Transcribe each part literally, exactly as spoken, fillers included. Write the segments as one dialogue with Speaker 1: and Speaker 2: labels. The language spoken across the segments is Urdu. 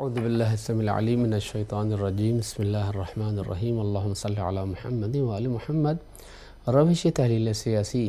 Speaker 1: اعوذ باللہ السمیع العلیم من الشیطان الرجیم بسم اللہ الرحمن الرحیم اللہم صلی علی محمد وآل محمد۔ روش تحلیل سیاسی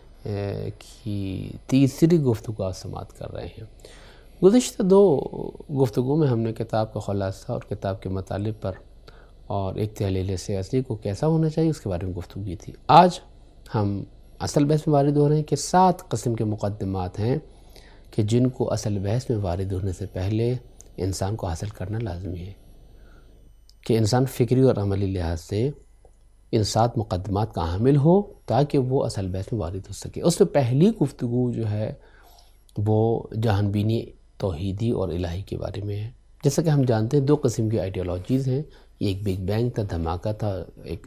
Speaker 1: کی تیسری گفتگو سماعت کر رہے ہیں۔ گزشتہ دو گفتگو میں ہم نے کتاب کا خلاصہ اور کتاب کے مطالب پر اور ایک تحلیل سیاسی کو کیسا ہونا چاہیے اس کے بارے میں گفتگو کی تھی۔ آج ہم اصل بحث میں وارد ہو رہے ہیں کہ سات قسم کے مقدمات ہیں کہ جن کو اصل بحث میں وارد ہونے سے پہلے انسان کو حاصل کرنا لازمی ہے، کہ انسان فکری اور عملی لحاظ سے ان سات مقدمات کا حامل ہو تاکہ وہ اصل بحث میں وارد ہو سکے۔ اس میں پہلی گفتگو جو ہے وہ جہان بینی توحیدی اور الہی کے بارے میں ہے۔ جیسا کہ ہم جانتے ہیں دو قسم کی آئیڈیالوجیز ہیں، ایک بگ بینگ تھا، دھماکہ تھا، ایک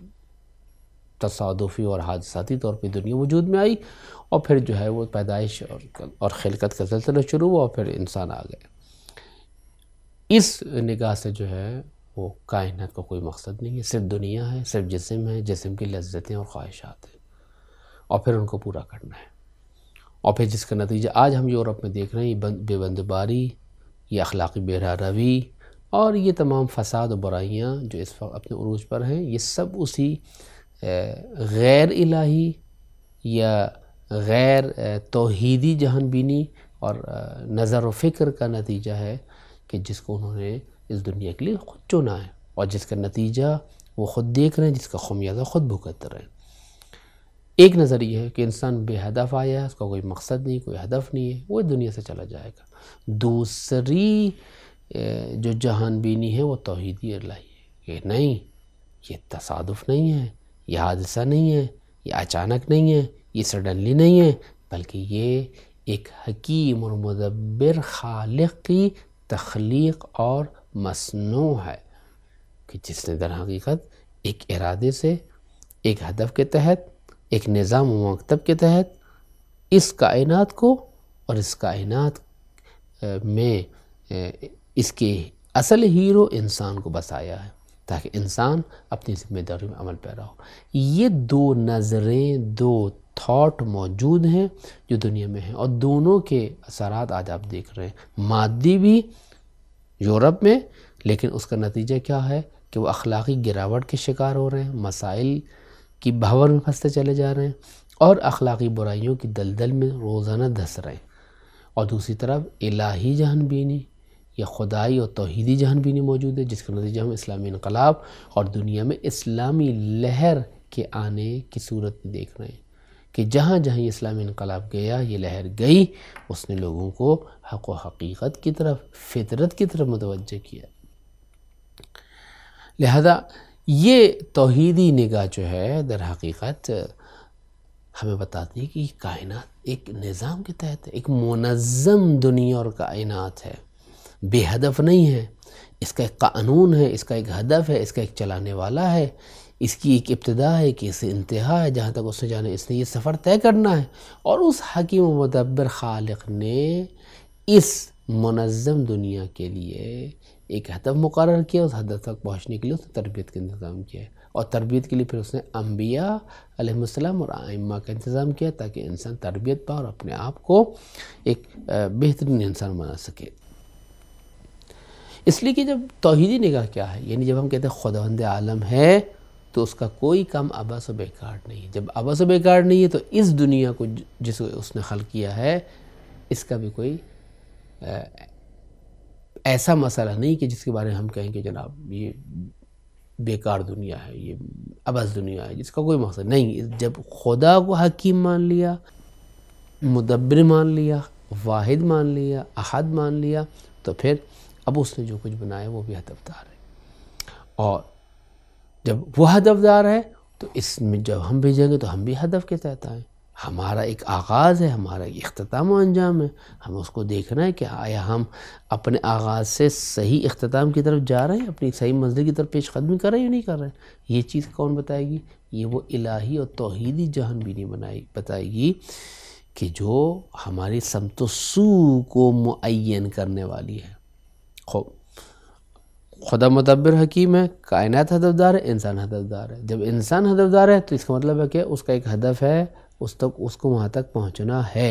Speaker 1: تصادفی اور حادثاتی طور پہ دنیا وجود میں آئی، اور پھر جو ہے وہ پیدائش اور خلقت کا سلسلہ شروع ہوا اور پھر انسان آ گئے۔ اس نگاہ سے جو ہے وہ کائنات کا کوئی مقصد نہیں ہے، صرف دنیا ہے، صرف جسم ہے، جسم کی لذتیں اور خواہشات ہیں، اور پھر ان کو پورا کرنا ہے۔ اور پھر جس کا نتیجہ آج ہم یورپ میں دیکھ رہے ہیں، یہ بے بندباری، یہ اخلاقی بے روی اور یہ تمام فساد و برائیاں جو اس وقت اپنے عروج پر ہیں، یہ سب اسی غیر الہی یا غیر توحیدی جہان بینی اور نظر و فکر کا نتیجہ ہے کہ جس کو انہوں نے اس دنیا کے لیے خود چنا ہے، اور جس کا نتیجہ وہ خود دیکھ رہے ہیں، جس کا خمیازہ خود بھگت رہے ہیں۔ ایک نظر یہ ہے کہ انسان بے ہدف آیا ہے، اس کا کوئی مقصد نہیں، کوئی ہدف نہیں ہے، وہ دنیا سے چلا جائے گا۔ دوسری جو جہان بینی ہے وہ توحیدی الہی ہے کہ نہیں، یہ تصادف نہیں ہے، یہ حادثہ نہیں ہے، یہ اچانک نہیں ہے، یہ سڈنلی نہیں ہے، بلکہ یہ ایک حکیم اور مدبر خالق کی تخلیق اور مصنوع ہے، کہ جس نے در حقیقت ایک ارادے سے، ایک ہدف کے تحت، ایک نظام و مکتب کے تحت اس کائنات کو اور اس کائنات میں اس کے اصل ہیرو انسان کو بسایا ہے تاکہ انسان اپنی ذمہ داری میں عمل پیرا ہو۔ یہ دو نظریں، دو تھاٹ موجود ہیں جو دنیا میں ہیں، اور دونوں کے اثرات آج آپ دیکھ رہے ہیں، مادی بھی یورپ میں، لیکن اس کا نتیجہ کیا ہے کہ وہ اخلاقی گراوٹ کے شکار ہو رہے ہیں، مسائل کی بھنور میں پھنستے چلے جا رہے ہیں اور اخلاقی برائیوں کی دلدل میں روزانہ دھس رہے ہیں۔ اور دوسری طرف الہی جہان بینی یا خدائی اور توحیدی جہان بینی موجود ہے، جس کا نتیجہ ہم اسلامی انقلاب اور دنیا میں اسلامی لہر کے آنے کی صورت میں دیکھ رہے ہیں کہ جہاں جہاں یہ اسلامی انقلاب گیا، یہ لہر گئی، اس نے لوگوں کو حق و حقیقت کی طرف، فطرت کی طرف متوجہ کیا۔ لہذا یہ توحیدی نگاہ جو ہے در حقیقت ہمیں بتاتی ہے کہ یہ کائنات ایک نظام کے تحت ہے، ایک منظم دنیا اور کائنات ہے، بے ہدف نہیں ہے، اس کا ایک قانون ہے، اس کا ایک ہدف ہے، اس کا ایک چلانے والا ہے، اس کی ایک ابتدا ہے کہ اس سے انتہا ہے، جہاں تک اس نے جانے اس نے یہ سفر طے کرنا ہے، اور اس حکیم و مدبر خالق نے اس منظم دنیا کے لیے ایک ہدف مقرر کیا، اس ہدف تک پہنچنے کے لیے اس نے تربیت کا انتظام کیا ہے، اور تربیت کے لیے پھر اس نے انبیاء علیہ السلام اور ائمہ کا انتظام کیا تاکہ انسان تربیت پا اور اپنے آپ کو ایک بہترین انسان بنا سکے۔ اس لیے کہ جب توحیدی نگاہ کیا ہے، یعنی جب ہم کہتے ہیں خداوند عالم ہے تو اس کا کوئی کام عبث و بیکار نہیں ہے۔ جب عبث و بیکار نہیں ہے تو اس دنیا کو جس اس نے خلق کیا ہے، اس کا بھی کوئی ایسا مسئلہ نہیں کہ جس کے بارے میں ہم کہیں کہ جناب یہ بیکار دنیا ہے، یہ عبث دنیا ہے، جس کا کوئی مقصد نہیں۔ جب خدا کو حکیم مان لیا، مدبر مان لیا، واحد مان لیا، احد مان لیا، تو پھر اب اس نے جو کچھ بنایا وہ بھی ہدفدار ہے، اور جب وہ ہدفدار ہے تو اس میں جب ہم بھیجیں گے تو ہم بھی ہدف کے تحت آئیں۔ ہمارا ایک آغاز ہے، ہمارا ایک اختتام و انجام ہے، ہم اس کو دیکھنا ہے کہ آیا ہم اپنے آغاز سے صحیح اختتام کی طرف جا رہے ہیں، اپنی صحیح منزل کی طرف پیش قدمی کر رہے ہیں یا نہیں کر رہے ہیں۔ یہ چیز کون بتائے گی؟ یہ وہ الہی اور توحیدی جہان بینی بنائی بتائے گی کہ جو ہماری سمت و سو کو معین کرنے والی ہے۔ خوب خدا مدبر حکیم ہے، کائنات ہدفدار ہے، انسان ہدفدار ہے۔ جب انسان ہدفدار ہے تو اس کا مطلب ہے کہ اس کا ایک ہدف ہے، اس تک اس کو وہاں تک پہنچنا ہے،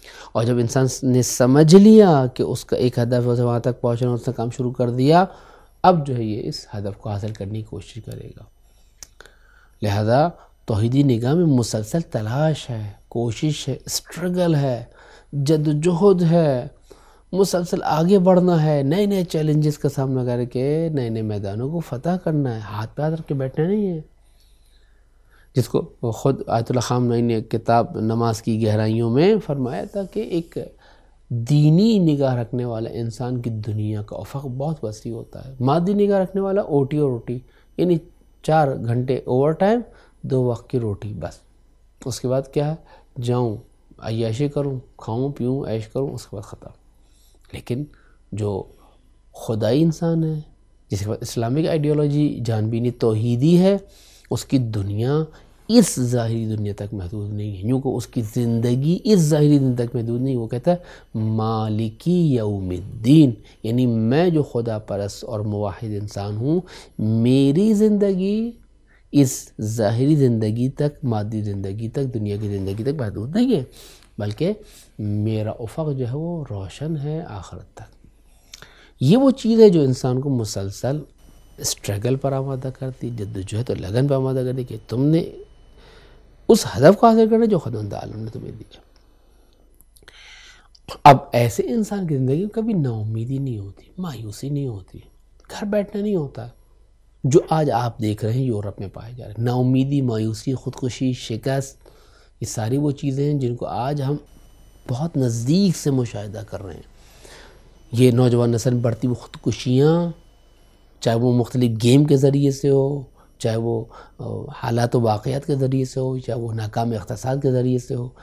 Speaker 1: اور جب انسان نے سمجھ لیا کہ اس کا ایک ہدف ہے، اسے وہاں تک پہنچنا، اس نے کام شروع کر دیا، اب جو ہے یہ اس ہدف کو حاصل کرنے کی کوشش کرے گا۔ لہذا توحیدی نگاہ میں مسلسل تلاش ہے، کوشش ہے، اسٹرگل ہے، جد جہد ہے، مسلسل آگے بڑھنا ہے، نئے نئے چیلنجز کا سامنا کر کے نئے نئے میدانوں کو فتح کرنا ہے، ہاتھ پہ ہاتھ رکھ کے بیٹھنا نہیں ہے۔ جس کو خود آیت اللہ خامنہئی نے کتاب نماز کی گہرائیوں میں فرمایا تھا کہ ایک دینی نگاہ رکھنے والا انسان کی دنیا کا افق بہت وسیع ہوتا ہے، مادی نگاہ رکھنے والا اوٹی اور روٹی، یعنی چار گھنٹے اوور ٹائم، دو وقت کی روٹی بس، اس کے بعد کیا ہے، جاؤں عیاشی کروں، کھاؤں پیوں عیش کروں، اس کے بعد ختم۔ لیکن جو خدائی انسان ہے، جس کے بعد اسلامک آئیڈیالوجی جانبینی توحیدی ہے، اس کی دنیا اس ظاہری دنیا تک محدود نہیں ہے، یوں کہ اس کی زندگی اس ظاہری دنیا تک محدود نہیں۔ وہ کہتا ہے مالکی یوم الدین، یعنی میں جو خدا پرست اور موحد انسان ہوں، میری زندگی اس ظاہری زندگی تک، مادی زندگی تک، دنیا کی زندگی تک محدود نہیں ہے، بلکہ میرا افق جو ہے وہ روشن ہے آخرت تک۔ یہ وہ چیز ہے جو انسان کو مسلسل اسٹرگل پر آمادہ کرتی، جدوجہد اور لگن پر آمادہ کرتی کہ تم نے اس ہدف کو حاصل کرنا جو خداوند عالم نے تمہیں دیا۔ اب ایسے انسان کی زندگی میں کبھی نا امیدی نہیں ہوتی، مایوسی نہیں ہوتی، گھر بیٹھنا نہیں ہوتا، جو آج آپ دیکھ رہے ہیں یورپ میں پائے جا رہے ہیں۔ نا امیدی، مایوسی، خودکشی، شکست، یہ ساری وہ چیزیں ہیں جن کو آج ہم بہت نزدیک سے مشاہدہ کر رہے ہیں۔ یہ نوجوان نسل میں بڑھتی ہوئی خودکشیاں، چاہے وہ مختلف گیم کے ذریعے سے ہو، چاہے وہ حالات و واقعات کے ذریعے سے ہو، چاہے وہ ناکام اقتصاد کے ذریعے سے ہو،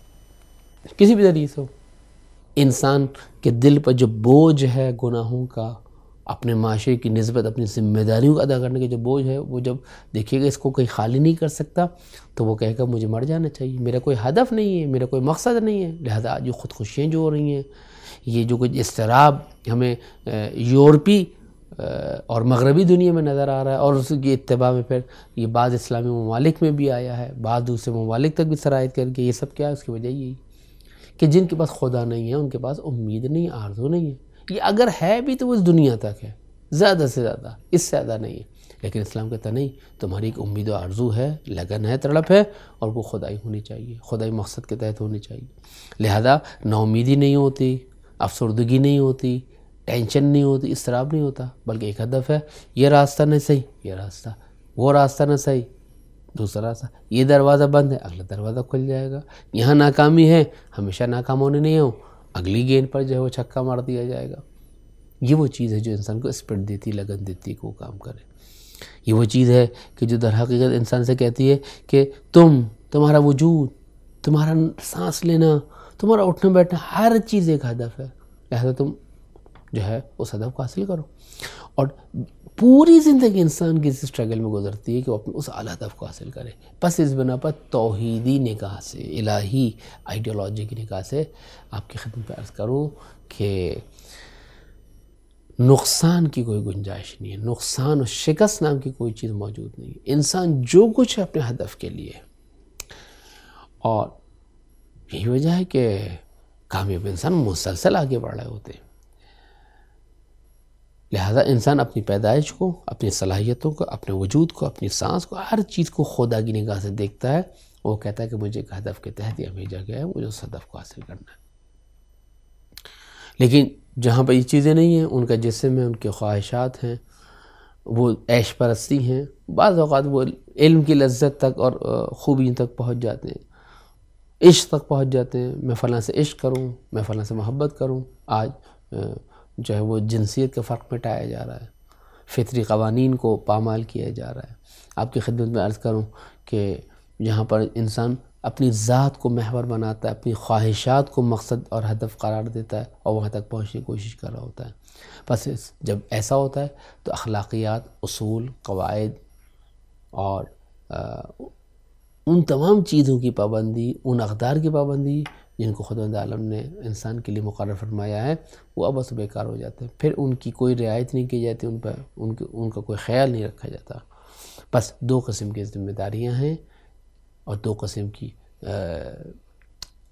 Speaker 1: کسی بھی ذریعے سے ہو، انسان کے دل پر جو بوجھ ہے گناہوں کا، اپنے معاشرے کی نسبت اپنی ذمہ داریوں کو ادا کرنے کے جو بوجھ ہے، وہ جب دیکھیے گا اس کو کوئی خالی نہیں کر سکتا تو وہ کہے گا مجھے مر جانا چاہیے، میرا کوئی ہدف نہیں ہے، میرا کوئی مقصد نہیں ہے۔ لہذا آج جو خودکشیاں جو ہو رہی ہیں، یہ جو کچھ اضطراب ہمیں یورپی اور مغربی دنیا میں نظر آ رہا ہے، اور اس کی اتباع میں پھر یہ بعض اسلامی ممالک میں بھی آیا ہے، بعض دوسرے ممالک تک بھی سرایت کر کے، یہ سب کیا ہے؟ اس کی وجہ یہی کہ جن کے پاس خدا نہیں ہے، ان کے پاس امید نہیں، آرزو نہیں ہے، یہ اگر ہے بھی تو وہ اس دنیا تک ہے، زیادہ سے زیادہ، اس سے زیادہ نہیں ہے۔ لیکن اسلام کہتا نہیں، تمہاری ایک امید و آرزو ہے، لگن ہے، تڑپ ہے، اور وہ خدائی ہونی چاہیے، خدائی مقصد کے تحت ہونی چاہیے۔ لہذا نا امیدی نہیں ہوتی، افسردگی نہیں ہوتی، ٹینشن نہیں ہوتی، اضطراب نہیں ہوتا، بلکہ ایک ہدف ہے، یہ راستہ نہ صحیح، یہ راستہ، وہ راستہ نہ صحیح، دوسرا راستہ، یہ دروازہ بند ہے، اگلا دروازہ کھل جائے گا، یہاں ناکامی ہے، ہمیشہ ناکام ہونے نہیں ہو، اگلی گیند پر جو ہے وہ چھکا مار دیا جائے گا۔ یہ وہ چیز ہے جو انسان کو اسپرٹ دیتی، لگن دیتی کہ وہ کام کرے۔ یہ وہ چیز ہے کہ جو در حقیقت انسان سے کہتی ہے کہ تم، تمہارا وجود، تمہارا سانس لینا، تمہارا اٹھنا بیٹھنا، ہر چیز ایک ہدف ہے، لہذا تم جو ہے اس ہدف کو حاصل کرو۔ اور پوری زندگی انسان کی اس اسٹرگل میں گزرتی ہے کہ وہ اپنے اس اعلیٰ ہدف کو حاصل کرے۔ پس اس بنا پر توحیدی نگاہ سے، الہی آئیڈیالوجی کی نگاہ سے آپ کی خدمت میں عرض کروں کہ نقصان کی کوئی گنجائش نہیں ہے، نقصان اور شکست نام کی کوئی چیز موجود نہیں ہے۔ انسان جو کچھ ہے اپنے ہدف کے لیے، اور یہی وجہ ہے کہ کامیاب انسان مسلسل آگے بڑھ رہے ہوتے ہیں۔ لہذا انسان اپنی پیدائش کو، اپنی صلاحیتوں کو، اپنے وجود کو، اپنی سانس کو، ہر چیز کو خدا کی نگاہ سے دیکھتا ہے، وہ کہتا ہے کہ مجھے ایک ہدف کے تحت یہ بھیجا گیا ہے، مجھے اس ہدف کو حاصل کرنا ہے۔ لیکن جہاں پہ یہ چیزیں نہیں ہیں، ان کا جسم ہے، ان کے خواہشات ہیں، وہ عیش پرستی ہیں، بعض اوقات وہ علم کی لذت تک اور خوبی تک پہنچ جاتے ہیں، عشق تک پہنچ جاتے ہیں، میں فلاں سے عشق کروں، میں فلاں سے محبت کروں۔ آج جو ہے وہ جنسیت کا فرق مٹایا جا رہا ہے، فطری قوانین کو پامال کیا جا رہا ہے۔ آپ کی خدمت میں عرض کروں کہ جہاں پر انسان اپنی ذات کو محور بناتا ہے، اپنی خواہشات کو مقصد اور ہدف قرار دیتا ہے، اور وہاں تک پہنچنے کی کوشش کر رہا ہوتا ہے، بس جب ایسا ہوتا ہے تو اخلاقیات، اصول، قواعد اور ان تمام چیزوں کی پابندی، ان اقدار کی پابندی جن کو خداوند عالم نے انسان کے لیے مقرر فرمایا ہے، وہ اب بس بیکار ہو جاتے ہیں، پھر ان کی کوئی رعایت نہیں کی جاتی، ان پر ان کی ان کا کوئی خیال نہیں رکھا جاتا۔ بس دو قسم کی ذمہ داریاں ہیں اور دو قسم کی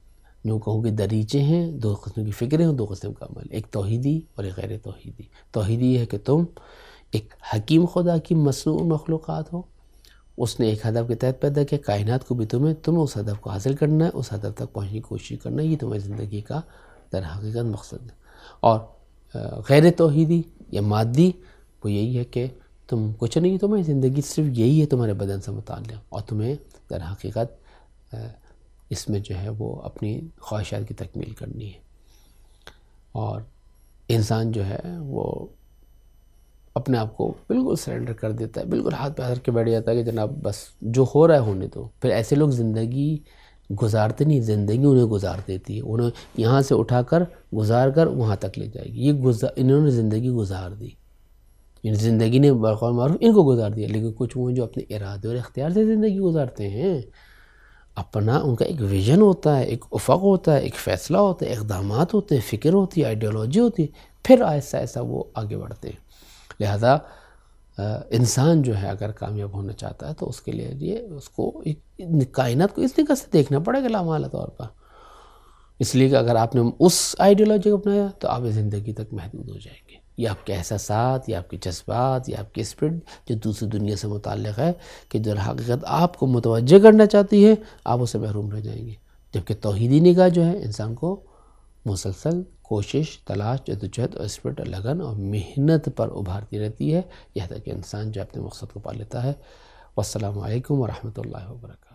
Speaker 1: جو کہوں کہ دریچے ہیں، دو قسم کی فکریں ہیں، دو قسم کا عمل، ایک توحیدی اور ایک غیر توحیدی۔ توحیدی یہ ہے کہ تم ایک حکیم خدا کی مصنوع مخلوقات ہو، اس نے ایک ہدف کے تحت پیدا کیا، کائنات کو بھی تمہیں تمہیں اس ہدف کو حاصل کرنا ہے، اس ہدف تک پہنچنے کی کوشش کرنا ہے، یہ تمہاری زندگی کا در حقیقت مقصد ہے۔ اور غیر توحیدی یا مادی وہ یہی ہے کہ تم کچھ نہیں، تمہاری زندگی صرف یہی ہے، تمہارے بدن سے متعلق، اور تمہیں در حقیقت اس میں جو ہے وہ اپنی خواہشات کی تکمیل کرنی ہے۔ اور انسان جو ہے وہ اپنے آپ کو بالکل سرنڈر کر دیتا ہے، بالکل ہاتھ پہ ہاتھ کے بیٹھ جاتا ہے کہ جناب بس جو ہو رہا ہے ہونے دو۔ پھر ایسے لوگ زندگی گزارتے نہیں، زندگی انہیں گزار دیتی ہے، انہیں یہاں سے اٹھا کر گزار کر وہاں تک لے جائے گی۔ یہ گزار انہوں نے زندگی گزار دی، یعنی زندگی نے بقول معروف ان کو گزار دیا، لیکن کچھ وہ جو اپنے ارادے اور اختیار سے زندگی گزارتے ہیں، اپنا ان کا ایک ویژن ہوتا ہے، ایک افق ہوتا ہے، ایک فیصلہ ہوتا ہے، اقدامات ہوتے ہیں، فکر ہوتی ہے، آئیڈیالوجی ہوتی ہے، پھر آہستہ آہستہ وہ آگے بڑھتے ہیں۔ لہذا انسان جو ہے اگر کامیاب ہونا چاہتا ہے تو اس کے لیے اس کو کائنات کو اس نگاہ سے دیکھنا پڑے گا لامحالہ طور پر، اس لیے کہ اگر آپ نے اس آئیڈیالوجی کو اپنایا تو آپ زندگی تک محدود ہو جائیں گے، یا آپ کے احساسات یا آپ کے جذبات یا آپ کی اسپرٹ جو دوسری دنیا سے متعلق ہے کہ جو حقیقت آپ کو متوجہ کرنا چاہتی ہے، آپ اسے محروم رہ جائیں گے۔ جبکہ توحیدی نگاہ جو ہے انسان کو مسلسل کوشش، تلاش، جدوجہد اور اسپرٹ، لگن اور محنت پر ابھارتی رہتی ہے، یہاں تک کہ انسان جو اپنے مقصد کو پا لیتا ہے۔ والسلام علیکم ورحمۃ اللہ وبرکاتہ۔